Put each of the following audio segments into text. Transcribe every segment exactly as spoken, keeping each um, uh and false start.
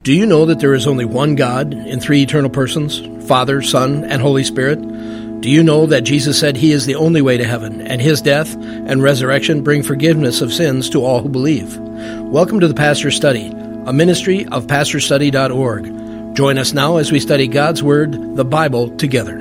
Do you know that there is only one God in three eternal persons, Father, Son, and Holy Spirit? Do you know that Jesus said he is the only way to heaven, and his death and resurrection bring forgiveness of sins to all who believe? Welcome to the Pastor's Study, a ministry of pastor study dot org. Join us now as we study God's Word, the Bible, together.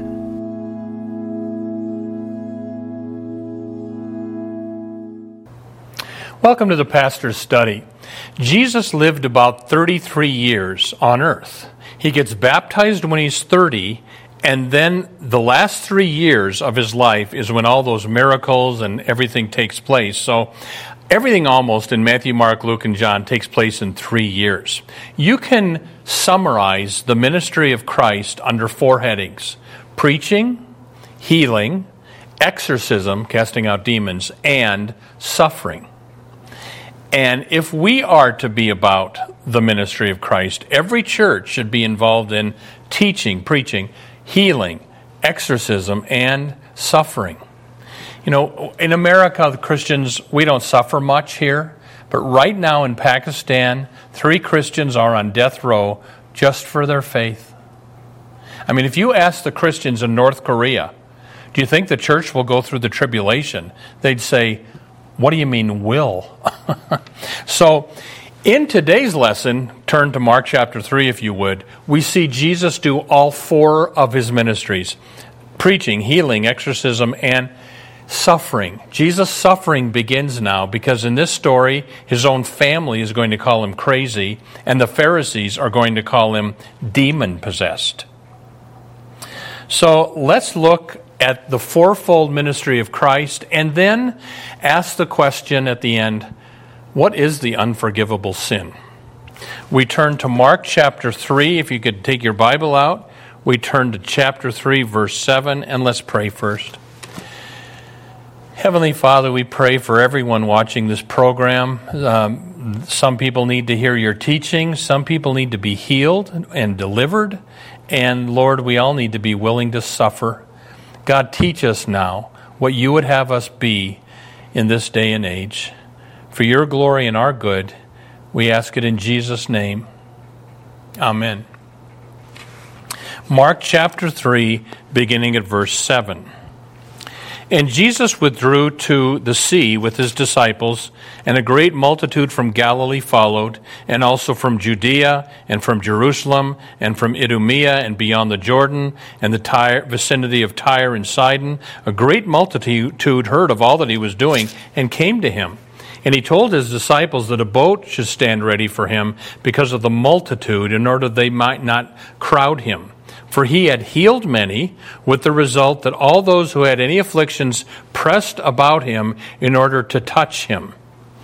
Welcome to the Pastor's Study. Jesus lived about thirty-three years on earth. He gets baptized when he's thirty, and then the last three years of his life is when all those miracles and everything takes place. So everything almost in Matthew, Mark, Luke, and John takes place in three years. You can summarize the ministry of Christ under four headings: preaching, healing, exorcism, casting out demons, and suffering. And if we are to be about the ministry of Christ, every church should be involved in teaching, preaching, healing, exorcism, and suffering. You know, in America, the Christians, we don't suffer much here, but right now in Pakistan, three Christians are on death row just for their faith. I mean, if you ask the Christians in North Korea, do you think the church will go through the tribulation? They'd say, what do you mean, will? So, in today's lesson, turn to Mark chapter three, if you would, we see Jesus do all four of his ministries: preaching, healing, exorcism, and suffering. Jesus' suffering begins now because in this story, his own family is going to call him crazy, and the Pharisees are going to call him demon-possessed. So, let's look at the fourfold ministry of Christ, and then ask the question at the end, what is the unforgivable sin? We turn to Mark chapter three, if you could take your Bible out. We turn to chapter three, verse seven, and let's pray first. Heavenly Father, we pray for everyone watching this program. Um, some people need to hear your teaching. Some people need to be healed and delivered. And Lord, we all need to be willing to suffer. God, teach us now what you would have us be in this day and age. For your glory and our good, we ask it in Jesus' name. Amen. Mark chapter three, beginning at verse seven. And Jesus withdrew to the sea with his disciples, and a great multitude from Galilee followed, and also from Judea, and from Jerusalem, and from Idumea, and beyond the Jordan, and the Tyre, vicinity of Tyre and Sidon. A great multitude heard of all that he was doing, and came to him. And he told his disciples that a boat should stand ready for him because of the multitude, in order they might not crowd him. For he had healed many, with the result that all those who had any afflictions pressed about him in order to touch him.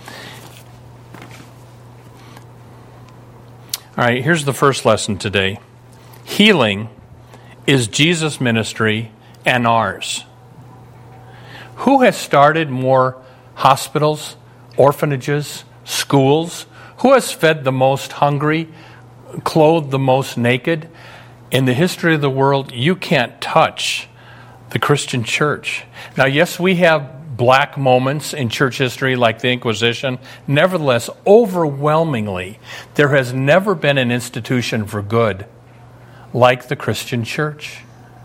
All right, here's the first lesson today. Healing is Jesus' ministry and ours. Who has started more hospitals, orphanages, schools? Who has fed the most hungry, clothed the most naked? In the history of the world, you can't touch the Christian church. Now, yes, we have black moments in church history like the Inquisition. Nevertheless, overwhelmingly, there has never been an institution for good like the Christian church.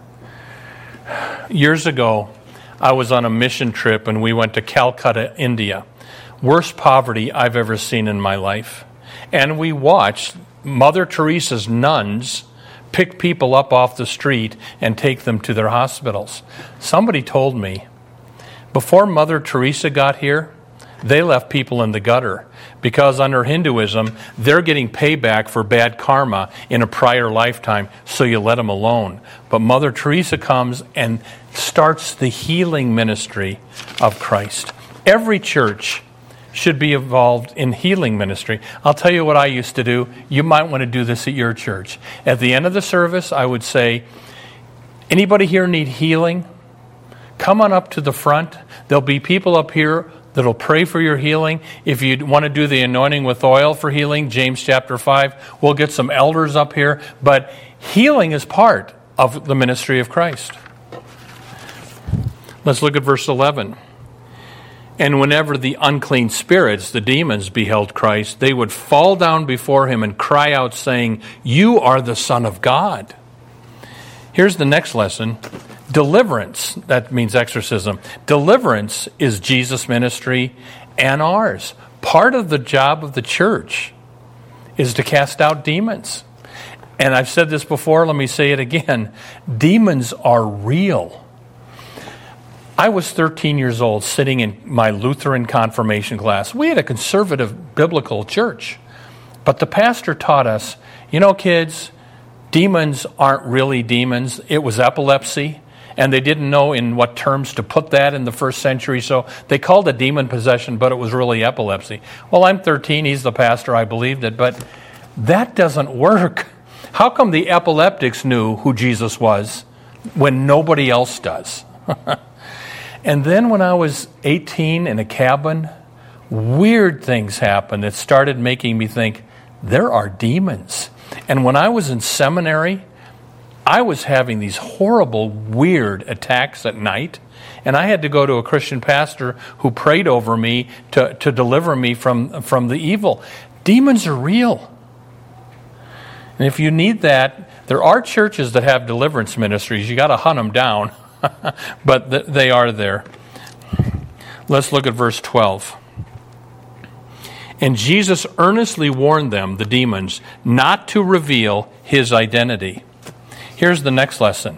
Years ago, I was on a mission trip and we went to Calcutta, India. Worst poverty I've ever seen in my life. And we watched Mother Teresa's nuns pick people up off the street and take them to their hospitals. Somebody told me, before Mother Teresa got here, they left people in the gutter because under Hinduism, they're getting payback for bad karma in a prior lifetime, so you let them alone. But Mother Teresa comes and starts the healing ministry of Christ. Every church should be involved in healing ministry. I'll tell you what I used to do. You might want to do this at your church. At the end of the service, I would say, anybody here need healing? Come on up to the front. There'll be people up here that'll pray for your healing. If you want to do the anointing with oil for healing, James chapter five, we'll get some elders up here. But healing is part of the ministry of Christ. Let's look at verse eleven. And whenever the unclean spirits, the demons, beheld Christ, they would fall down before him and cry out, saying, "You are the Son of God." Here's the next lesson. Deliverance, that means exorcism. Deliverance is Jesus' ministry and ours. Part of the job of the church is to cast out demons. And I've said this before, let me say it again. Demons are real. I was thirteen years old sitting in my Lutheran confirmation class. We had a conservative biblical church. But the pastor taught us, you know, kids, demons aren't really demons. It was epilepsy. And they didn't know in what terms to put that in the first century, so they called it demon possession, but it was really epilepsy. Well, I'm thirteen, he's the pastor, I believed it, but that doesn't work. How come the epileptics knew who Jesus was when nobody else does? And then when I was eighteen in a cabin, weird things happened that started making me think, there are demons. And when I was in seminary, I was having these horrible, weird attacks at night, and I had to go to a Christian pastor who prayed over me to, to deliver me from, from the evil. Demons are real. And if you need that, there are churches that have deliverance ministries. You got to hunt them down, but th- they are there. Let's look at verse twelve. And Jesus earnestly warned them, the demons, not to reveal his identity. Here's the next lesson.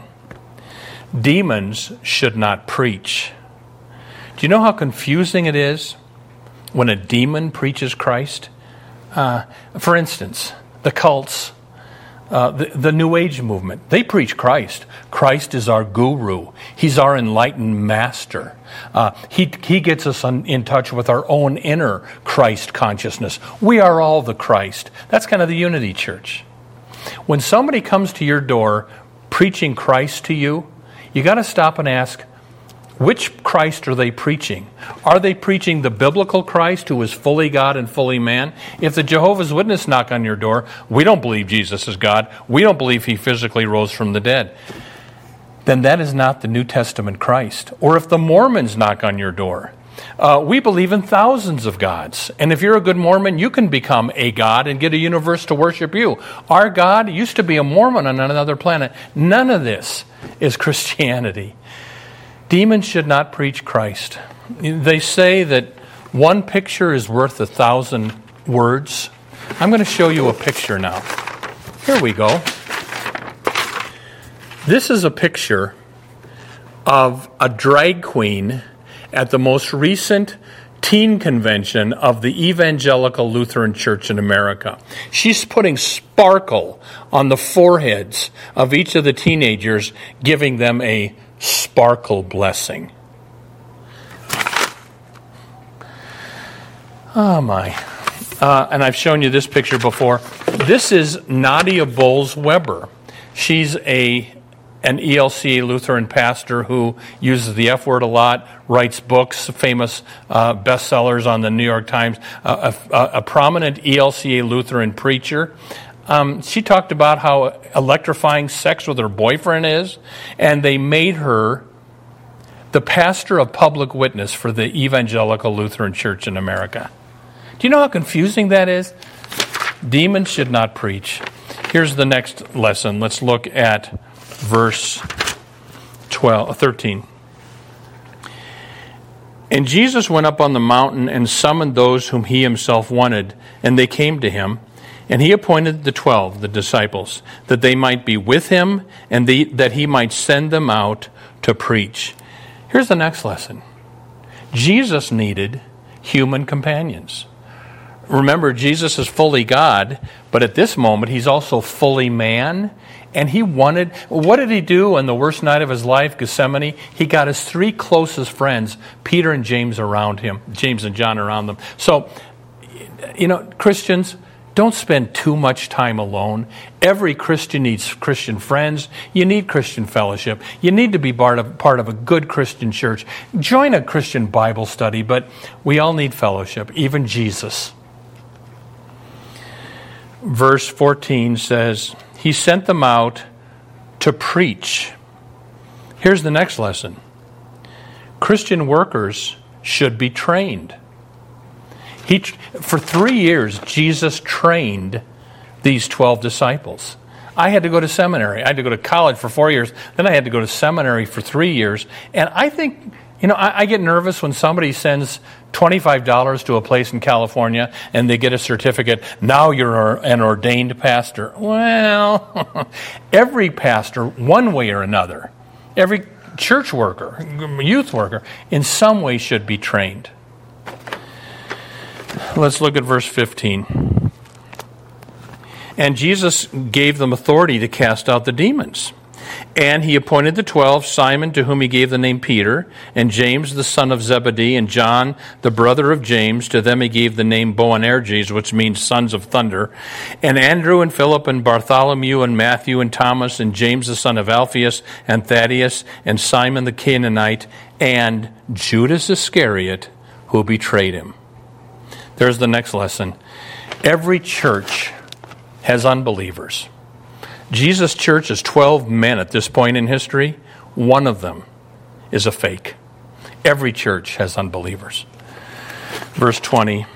Demons should not preach. Do you know how confusing it is when a demon preaches Christ? Uh, for instance, the cults, uh, the, the New Age movement, they preach Christ. Christ is our guru. He's our enlightened master. Uh, he, he gets us on, in touch with our own inner Christ consciousness. We are all the Christ. That's kind of the unity church. When somebody comes to your door preaching Christ to you, you got to stop and ask, which Christ are they preaching? Are they preaching the biblical Christ who is fully God and fully man? If the Jehovah's Witness knock on your door, we don't believe Jesus is God. We don't believe he physically rose from the dead. Then that is not the New Testament Christ. Or if the Mormons knock on your door, Uh, we believe in thousands of gods. And if you're a good Mormon, you can become a god and get a universe to worship you. Our God used to be a Mormon on another planet. None of this is Christianity. Demons should not preach Christ. They say that one picture is worth a thousand words. I'm going to show you a picture now. Here we go. This is a picture of a drag queen at the most recent teen convention of the Evangelical Lutheran Church in America. She's putting sparkle on the foreheads of each of the teenagers, giving them a sparkle blessing. Oh my. Uh, and I've shown you this picture before. This is Nadia Bowles-Weber. She's a an E L C A Lutheran pastor who uses the F word a lot, writes books, famous uh, bestsellers on the New York Times, uh, a, a prominent E L C A Lutheran preacher. Um, she talked about how electrifying sex with her boyfriend is, and they made her the pastor of public witness for the Evangelical Lutheran Church in America. Do you know how confusing that is? Demons should not preach. Here's the next lesson. Let's look at verse twelve, thirteen. And Jesus went up on the mountain and summoned those whom he himself wanted, and they came to him. And he appointed the twelve, the disciples, that they might be with him and the, that he might send them out to preach. Here's the next lesson. Jesus needed human companions. Remember, Jesus is fully God, but at this moment he's also fully man. And he wanted, what did he do on the worst night of his life, Gethsemane? He got his three closest friends, Peter and James, around him, James and John around them. So, you know, Christians, don't spend too much time alone. Every Christian needs Christian friends. You need Christian fellowship. You need to be part of, part of a good Christian church. Join a Christian Bible study, but we all need fellowship, even Jesus. Verse fourteen says, he sent them out to preach. Here's the next lesson. Christian workers should be trained. He, for three years, Jesus trained these twelve disciples. I had to go to seminary. I had to go to college for four years. Then I had to go to seminary for three years. And I think, you know, I, I get nervous when somebody sends twenty-five dollars to a place in California and they get a certificate. Now you're an ordained pastor. Well, every pastor, one way or another, every church worker, youth worker, in some way should be trained. Let's look at verse fifteen. And Jesus gave them authority to cast out the demons. And he appointed the twelve, Simon, to whom he gave the name Peter, and James, the son of Zebedee, and John, the brother of James. To them he gave the name Boanerges, which means sons of thunder. And Andrew, and Philip, and Bartholomew, and Matthew, and Thomas, and James, the son of Alphaeus, and Thaddeus, and Simon the Canaanite, and Judas Iscariot, who betrayed him. There's the next lesson. Every church has unbelievers. Jesus' church is twelve men at this point in history. One of them is a fake. Every church has unbelievers. Verse twenty.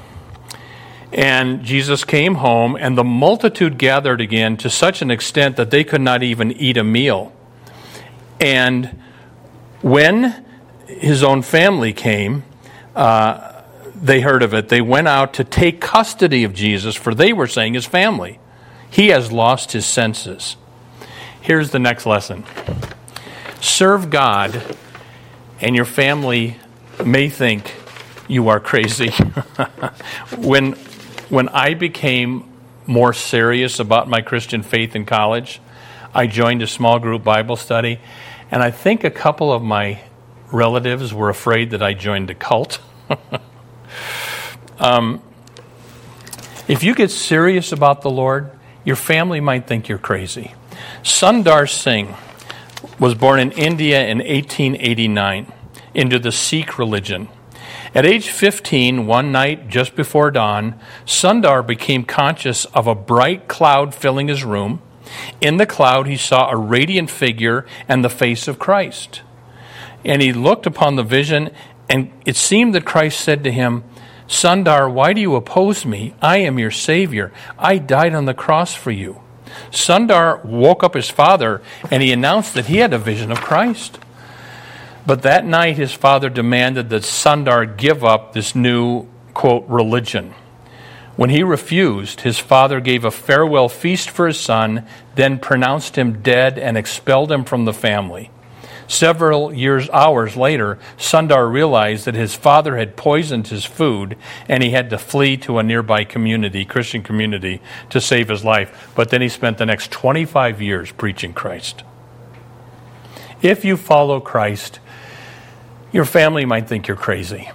And Jesus came home, and the multitude gathered again to such an extent that they could not even eat a meal. And when his own family came, uh, they heard of it. They went out to take custody of Jesus, for they were saying his family. He has lost his senses. Here's the next lesson. Serve God, and your family may think you are crazy. when, when I became more serious about my Christian faith in college, I joined a small group Bible study, and I think a couple of my relatives were afraid that I joined a cult. Um, if you get serious about the Lord, your family might think you're crazy. Sundar Singh was born in India in eighteen eighty-nine into the Sikh religion. At age fifteen, one night just before dawn, Sundar became conscious of a bright cloud filling his room. In the cloud, he saw a radiant figure and the face of Christ. And he looked upon the vision, and it seemed that Christ said to him, Sundar, why do you oppose me? I am your Savior. I died on the cross for you. Sundar woke up his father, and he announced that he had a vision of Christ. But that night, his father demanded that Sundar give up this new, quote, religion. When he refused, his father gave a farewell feast for his son, then pronounced him dead and expelled him from the family. Several years, hours later, Sundar realized that his father had poisoned his food, and he had to flee to a nearby community, Christian community, to save his life. But then he spent the next twenty-five years preaching Christ. If you follow Christ, your family might think you're crazy.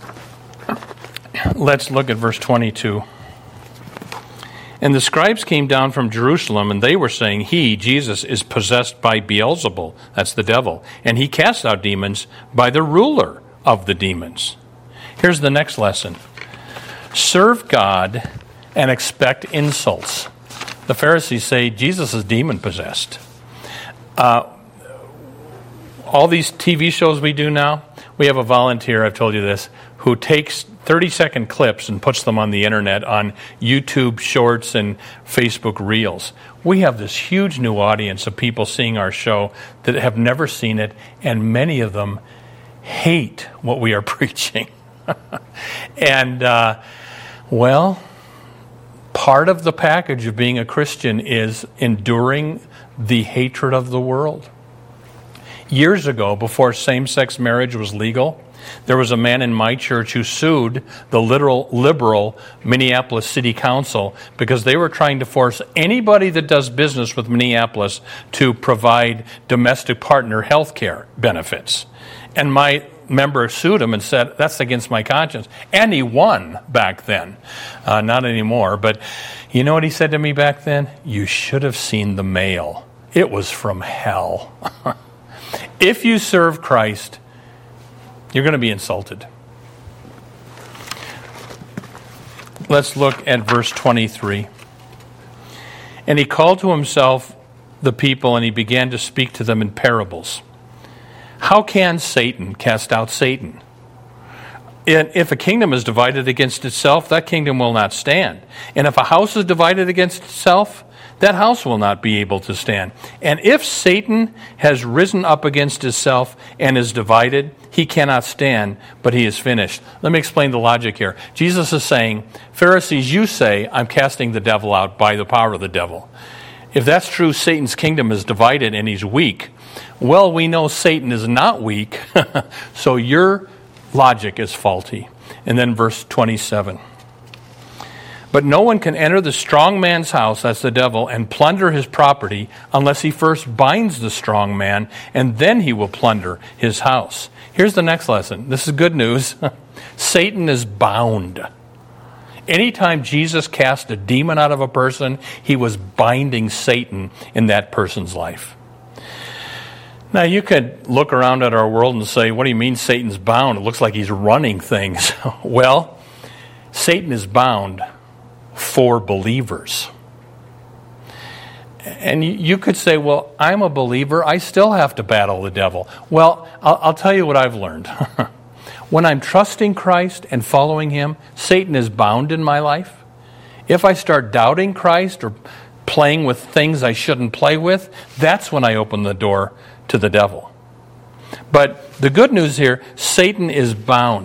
Let's look at verse twenty-two. And the scribes came down from Jerusalem, and they were saying, he, Jesus, is possessed by Beelzebul, that's the devil, and he casts out demons by the ruler of the demons. Here's the next lesson. Serve God and expect insults. The Pharisees say Jesus is demon-possessed. Uh, all these T V shows we do now, we have a volunteer, I've told you this, who takes thirty-second clips and puts them on the internet on YouTube Shorts and Facebook Reels. We have this huge new audience of people seeing our show that have never seen it, and many of them hate what we are preaching. and, uh, well, part of the package of being a Christian is enduring the hatred of the world. Years ago, before same-sex marriage was legal, there was a man in my church who sued the literal liberal Minneapolis City Council because they were trying to force anybody that does business with Minneapolis to provide domestic partner health care benefits. And my member sued him and said, that's against my conscience. And he won back then. Uh, not anymore. But you know what he said to me back then? You should have seen the mail. It was from hell. If you serve Christ, you're going to be insulted. Let's look at verse twenty-three. And he called to himself the people, and he began to speak to them in parables. How can Satan cast out Satan? And if a kingdom is divided against itself, that kingdom will not stand. And if a house is divided against itself, that house will not be able to stand. And if Satan has risen up against himself and is divided, he cannot stand, but he is finished. Let me explain the logic here. Jesus is saying, Pharisees, you say, I'm casting the devil out by the power of the devil. If that's true, Satan's kingdom is divided and he's weak. Well, we know Satan is not weak, so your logic is faulty. And then verse twenty-seven. But no one can enter the strong man's house, that's the devil, and plunder his property unless he first binds the strong man, and then he will plunder his house. Here's the next lesson. This is good news. Satan is bound. Anytime Jesus cast a demon out of a person, he was binding Satan in that person's life. Now, you could look around at our world and say, what do you mean Satan's bound? It looks like he's running things. Well, Satan is bound for believers. And you could say, well, I'm a believer. I still have to battle the devil. Well, I'll, I'll tell you what I've learned. When I'm trusting Christ and following him, Satan is bound in my life. If I start doubting Christ or playing with things I shouldn't play with, that's when I open the door to the devil. But the good news here, Satan is bound.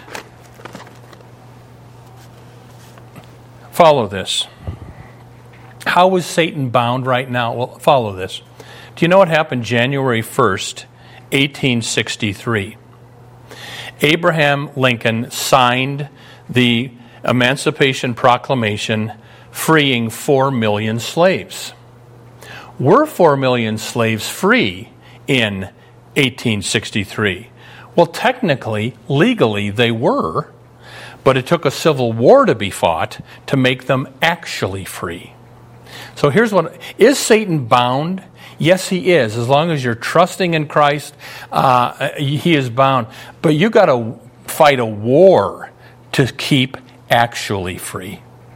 Follow this. How is Satan bound right now? Well, follow this. Do you know what happened January first, eighteen sixty-three? Abraham Lincoln signed the Emancipation Proclamation freeing four million slaves. Were four million slaves free in eighteen sixty-three? Well, technically, legally, they were, but it took a civil war to be fought to make them actually free. So here's what, is Satan bound? Yes, he is. As long as you're trusting in Christ, uh, he is bound. But you got to fight a war to keep actually free.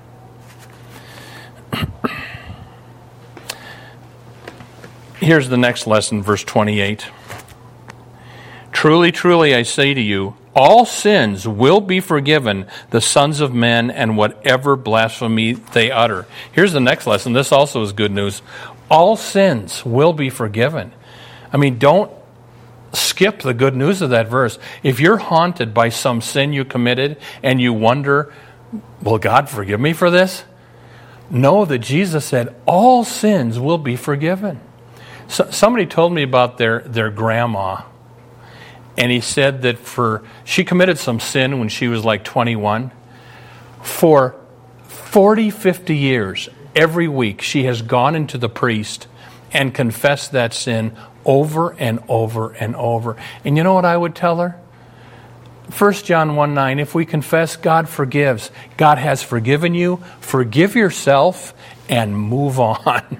Here's the next lesson, verse twenty-eight. Truly, truly, I say to you, all sins will be forgiven the sons of men and whatever blasphemy they utter. Here's the next lesson. This also is good news. All sins will be forgiven. I mean, don't skip the good news of that verse. If you're haunted by some sin you committed and you wonder, will God forgive me for this? Know that Jesus said all sins will be forgiven. So, somebody told me about their, their grandma. And he said that for she committed some sin when she was like twenty-one. For forty, fifty years, every week, she has gone into the priest and confessed that sin over and over and over. And you know what I would tell her? First John one nine, if we confess, God forgives. God has forgiven you. Forgive yourself and move on.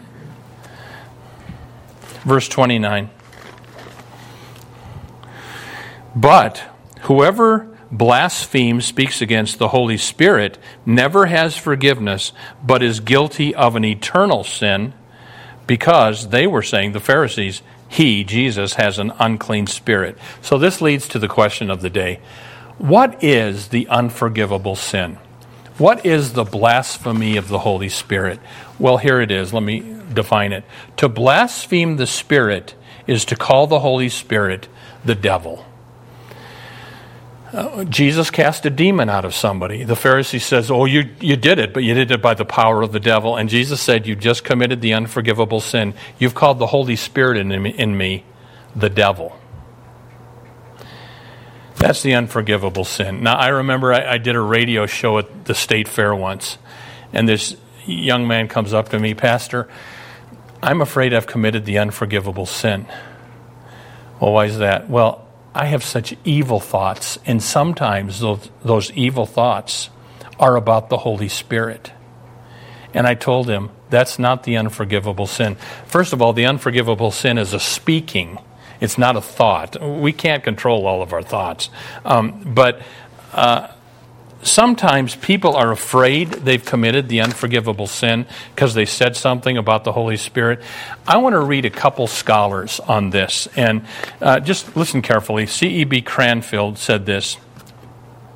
Verse twenty-nine. But whoever blasphemes, speaks against the Holy Spirit, never has forgiveness, but is guilty of an eternal sin, because they were saying, the Pharisees, he, Jesus, has an unclean spirit. So this leads to the question of the day. What is the unforgivable sin? What is the blasphemy of the Holy Spirit? Well, here it is. Let me define it. To blaspheme the Spirit is to call the Holy Spirit the devil. Uh, Jesus cast a demon out of somebody. The Pharisee says, oh, you, you did it, but you did it by the power of the devil. And Jesus said, you just committed the unforgivable sin. You've called the Holy Spirit in, in me the devil. That's the unforgivable sin. Now, I remember I, I did a radio show at the State Fair once, and this young man comes up to me, Pastor, I'm afraid I've committed the unforgivable sin. Well, why is that? Well, I have such evil thoughts, and sometimes those, those evil thoughts are about the Holy Spirit. And I told him, that's not the unforgivable sin. First of all, the unforgivable sin is a speaking. It's not a thought. We can't control all of our thoughts. Um, but uh, sometimes people are afraid they've committed the unforgivable sin because they said something about the Holy Spirit. I want to read a couple scholars on this. And uh, just listen carefully. C E B Cranfield said this.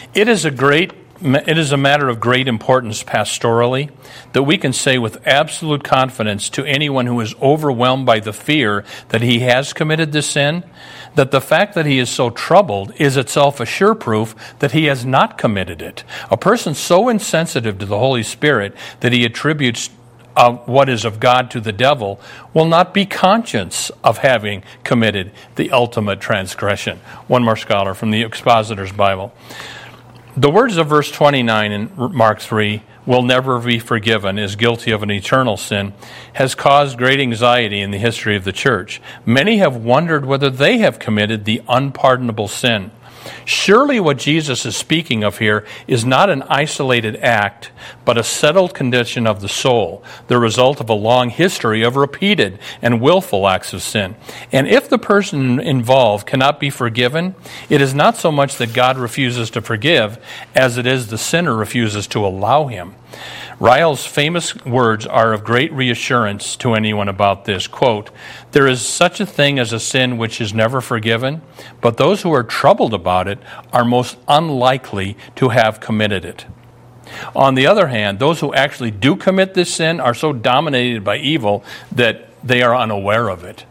It is a great It is a matter of great importance pastorally that we can say with absolute confidence to anyone who is overwhelmed by the fear that he has committed this sin, that the fact that he is so troubled is itself a sure proof that he has not committed it. A person so insensitive to the Holy Spirit that he attributes uh, what is of God to the devil will not be conscious of having committed the ultimate transgression. One more scholar from the Expositor's Bible. The words of verse twenty-nine in Mark three, will never be forgiven, is guilty of an eternal sin, has caused great anxiety in the history of the church. Many have wondered whether they have committed the unpardonable sin. Surely what Jesus is speaking of here is not an isolated act, but a settled condition of the soul, the result of a long history of repeated and willful acts of sin. And if the person involved cannot be forgiven, it is not so much that God refuses to forgive as it is the sinner refuses to allow him. Ryle's famous words are of great reassurance to anyone about this. Quote, "There is such a thing as a sin which is never forgiven, but those who are troubled about it are most unlikely to have committed it. On the other hand, those who actually do commit this sin are so dominated by evil that they are unaware of it."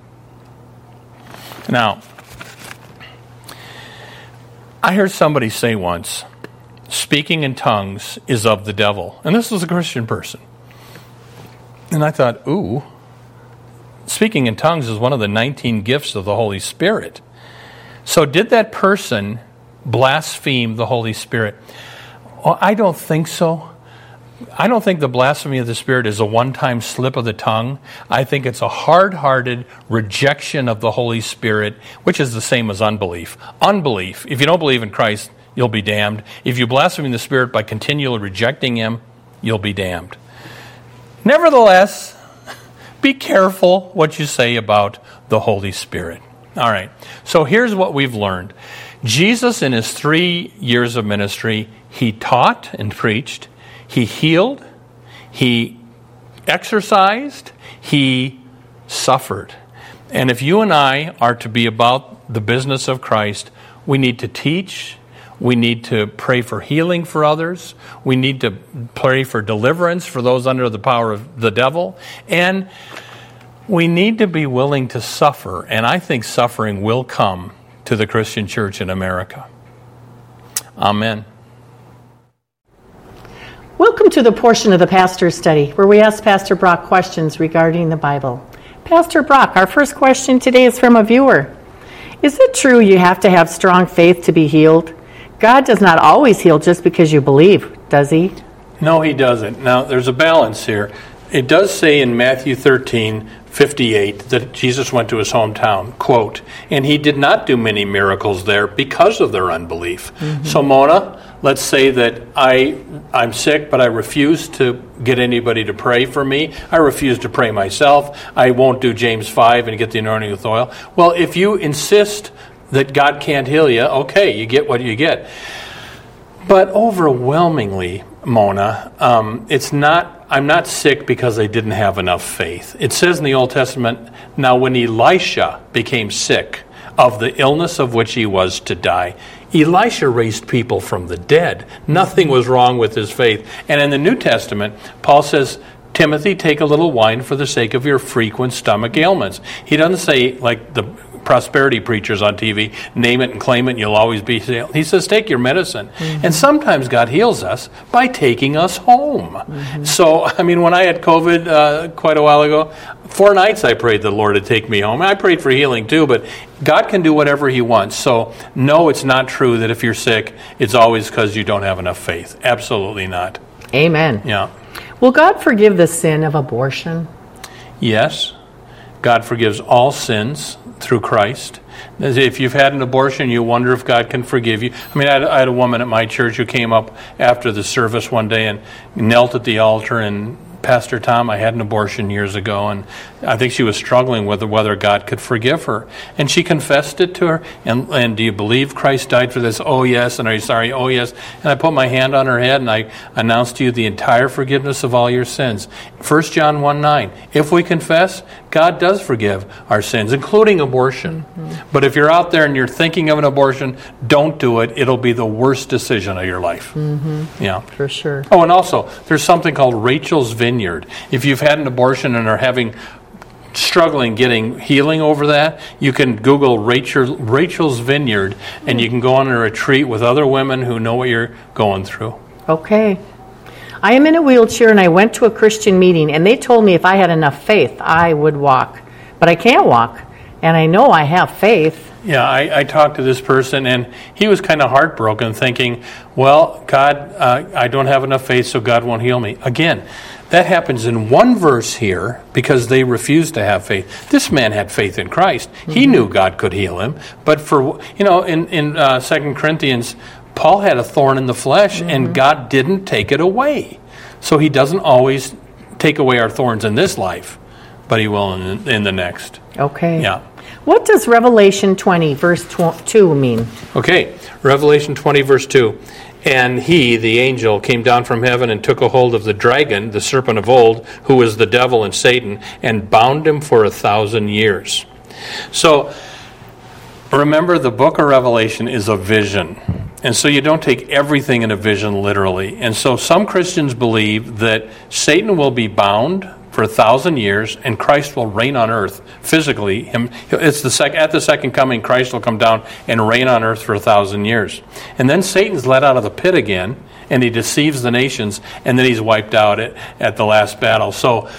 Now, I heard somebody say once, speaking in tongues is of the devil. And this was a Christian person. And I thought, ooh, speaking in tongues is one of the nineteen gifts of the Holy Spirit. So did that person blaspheme the Holy Spirit? Well, I don't think so. I don't think the blasphemy of the Spirit is a one-time slip of the tongue. I think it's a hard-hearted rejection of the Holy Spirit, which is the same as unbelief. Unbelief, if you don't believe in Christ, you'll be damned. If you blaspheme the Spirit by continually rejecting Him, you'll be damned. Nevertheless, be careful what you say about the Holy Spirit. All right, so here's what we've learned. Jesus, in His three years of ministry, He taught and preached, He healed, He exercised, He suffered. And if you and I are to be about the business of Christ, we need to teach. We need to pray for healing for others. We need to pray for deliverance for those under the power of the devil. And we need to be willing to suffer. And I think suffering will come to the Christian church in America. Amen. Welcome to the portion of the Pastor's Study where we ask Pastor Brock questions regarding the Bible. Pastor Brock, our first question today is from a viewer. Is it true you have to have strong faith to be healed? God does not always heal just because you believe, does He? No, He doesn't. Now, there's a balance here. It does say in Matthew thirteen fifty-eight that Jesus went to His hometown, quote, and He did not do many miracles there because of their unbelief. Mm-hmm. So, Mona, let's say that I, I'm sick, but I refuse to get anybody to pray for me. I refuse to pray myself. I won't do James five and get the anointing with oil. Well, if you insist that God can't heal you, okay, you get what you get. But overwhelmingly, Mona, um, it's not, I'm not sick because I didn't have enough faith. It says in the Old Testament, now when Elisha became sick of the illness of which he was to die, Elisha raised people from the dead. Nothing was wrong with his faith. And in the New Testament, Paul says, Timothy, take a little wine for the sake of your frequent stomach ailments. He doesn't say, like the prosperity preachers on T V, name it and claim it and you'll always be healed. He says, take your medicine. Mm-hmm. And sometimes God heals us by taking us home. Mm-hmm. So, I mean, when I had COVID uh, quite a while ago, four nights I prayed the Lord to take me home. I prayed for healing too, but God can do whatever He wants. So, no, it's not true that if you're sick, it's always because you don't have enough faith. Absolutely not. Amen. Yeah. Will God forgive the sin of abortion? Yes. God forgives all sins through Christ. If you've had an abortion, you wonder if God can forgive you. I mean, I had, I had a woman at my church who came up after the service one day and knelt at the altar and Pastor Tom, I had an abortion years ago, and I think she was struggling with whether God could forgive her. And she confessed it to her, and, and do you believe Christ died for this? Oh, yes. And are you sorry? Oh, yes. And I put my hand on her head, and I announced to you the entire forgiveness of all your sins. First John one nine, if we confess, God does forgive our sins, including abortion. Mm-hmm. But if you're out there and you're thinking of an abortion, don't do it. It'll be the worst decision of your life. Mm-hmm. Yeah. For sure. Oh, and also, there's something called Rachel's Vineyard. If you've had an abortion and are having struggling getting healing over that, you can Google Rachel, Rachel's Vineyard, and you can go on a retreat with other women who know what you're going through. Okay. I am in a wheelchair, and I went to a Christian meeting, and they told me if I had enough faith, I would walk. But I can't walk, and I know I have faith. Yeah, I, I talked to this person, and he was kind of heartbroken, thinking, well, God, uh, I don't have enough faith, so God won't heal me. Again, that happens in one verse here because they refused to have faith. This man had faith in Christ. Mm-hmm. He knew God could heal him. But for, you know, in, in uh, Second Corinthians, Paul had a thorn in the flesh, mm-hmm. and God didn't take it away. So he doesn't always take away our thorns in this life, but he will in, in the next. Okay. Yeah. What does Revelation twenty, verse two mean? Okay, Revelation twenty, verse two. And he, the angel, came down from heaven and took a hold of the dragon, the serpent of old, who was the devil and Satan, and bound him for a thousand years. So, remember, the book of Revelation is a vision. And so you don't take everything in a vision literally. And so some Christians believe that Satan will be bound for a thousand years, and Christ will reign on earth physically. Him, it's the sec, at the second coming, Christ will come down and reign on earth for a thousand years. And then Satan's let out of the pit again, and he deceives the nations, and then he's wiped out at, at the last battle. So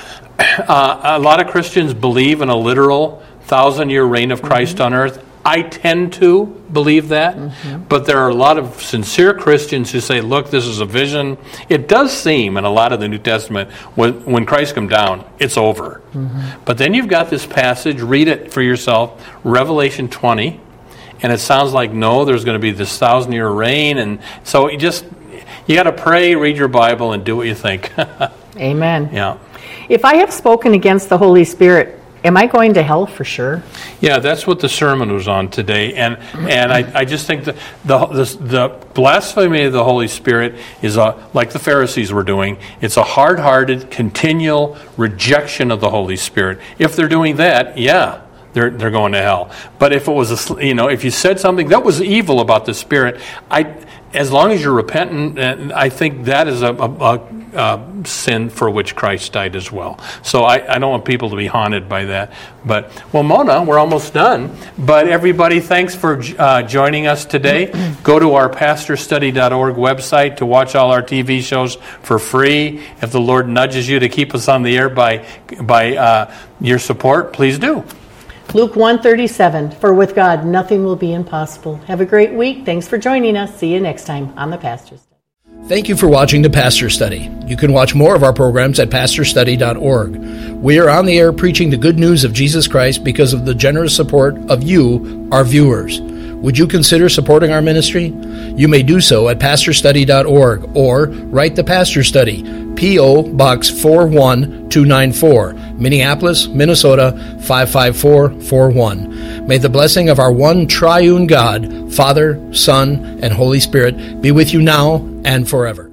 uh, a lot of Christians believe in a literal thousand-year reign of Christ mm-hmm. on earth. I tend to believe that, mm-hmm. but there are a lot of sincere Christians who say, look, this is a vision. It does seem in a lot of the New Testament, when, when Christ comes down, it's over. Mm-hmm. But then you've got this passage, read it for yourself, Revelation twenty, and it sounds like, no, there's going to be this thousand-year reign, and so you just, you got to pray, read your Bible, and do what you think. Amen. Yeah. If I have spoken against the Holy Spirit, am I going to hell for sure? Yeah, that's what the sermon was on today, and and I, I just think that the, the the blasphemy of the Holy Spirit is a, like the Pharisees were doing. It's a hard-hearted, continual rejection of the Holy Spirit. If they're doing that, yeah, they're they're going to hell. But if it was a, you know, if you said something that was evil about the Spirit, I as long as you're repentant, and I think that is a, a, a Uh, sin for which Christ died as well. So I, I don't want people to be haunted by that. But, well, Mona, we're almost done. But everybody, thanks for uh, joining us today. Go to our pastor study dot org website to watch all our T V shows for free. If the Lord nudges you to keep us on the air by, by uh, your support, please do. Luke one thirty-seven, for with God nothing will be impossible. Have a great week. Thanks for joining us. See you next time on the Pastor's. Thank you for watching the Pastor Study. You can watch more of our programs at pastor study dot org. We are on the air preaching the good news of Jesus Christ because of the generous support of you, our viewers. Would you consider supporting our ministry? You may do so at pastor study dot org or write the Pastor Study, P O. Box four one two nine four, Minneapolis, Minnesota five five four four one. May the blessing of our one triune God, Father, Son, and Holy Spirit be with you now and forever.